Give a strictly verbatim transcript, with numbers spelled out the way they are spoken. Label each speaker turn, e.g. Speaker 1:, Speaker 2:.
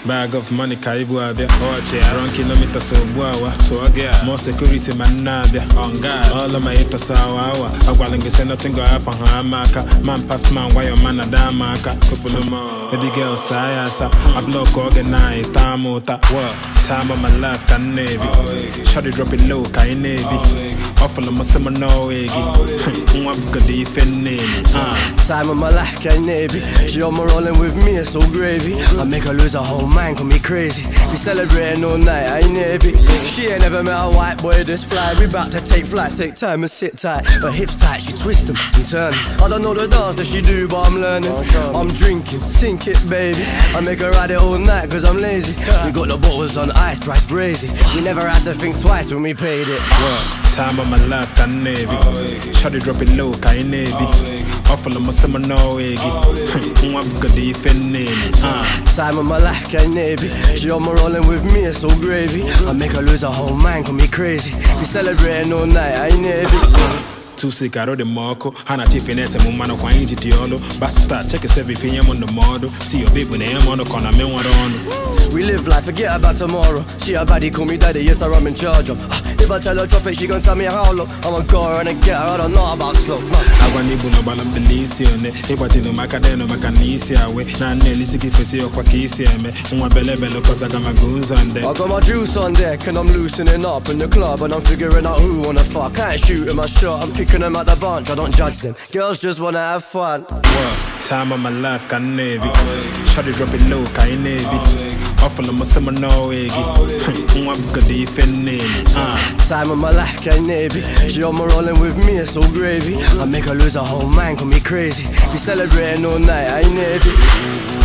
Speaker 1: Bag of money kaibu abia. Oche, around kilometers so buawa. To again, more security man nabia. On God, all of my haters awa. Agwalingi say nothing go happen hamaka. Man pass man, why your man a damaka? Couple of more. Baby girl sayasa. I block organize, tamota. What? Time of my life can navy. Shawty drop it low, kai navy. Awful of my summer no eggy. Mwap good defend name.
Speaker 2: Time of my life can navy. She on my rolling with me, it's so gravy. I make her lose her whole mind, call me crazy. We celebrating all night, I ain't navy. She ain't never met a white boy this fly. We bout to take flight, take time and sit tight. Her hips tight, she twist them and turn. I don't know the dance that she do, but I'm learning. I'm drinking, sink it baby. I make her ride it all night cause I'm lazy. We got the bottles on ice, price brazy. We never had to think twice when we paid it.
Speaker 1: Time of my life can navy. Shawty drop it low, kai navy. Awful of my summer no eggy. Mwap good defend name.
Speaker 2: Time of my life can navy. She on my rolling with me, it's so gravy. I make her lose her whole mind, call me crazy. We celebrating all night, I ain't navy.
Speaker 1: Too sick, I wrote the Marco. Hana Chief Finesse, and Mumano Quine Tiolo. Basta, check yourself if I'm on the model. See your baby name on the corner, men what on.
Speaker 2: We live life, forget about tomorrow. She a baddie, call me daddy, yes, I'm in charge of. If I tell her drop it, she gon' tell me how low. I'ma go her and get her, I don't know about slow.
Speaker 1: I want to know about the Lisione. If I tell you my cadena, my canisia way. Now, Nelly, see if I see your quackisia, me. Uma belle belle, cause I got my goons on there.
Speaker 2: I got my juice on deck, and I'm loosening up in the club, and I'm figuring out who wanna fuck. I ain't shooting my shot, I'm picking them out the bunch, I don't judge them. Girls just wanna have fun.
Speaker 1: Time of my life, can navy. Shawty drop it low, kai navy. Awful of my summer no eggy. Mwap good defend name.
Speaker 2: Time of my life, can navy. She on my rolling with me, it's so gravy. I make her lose her whole mind, call me crazy. We celebrating all night, I ain't navy.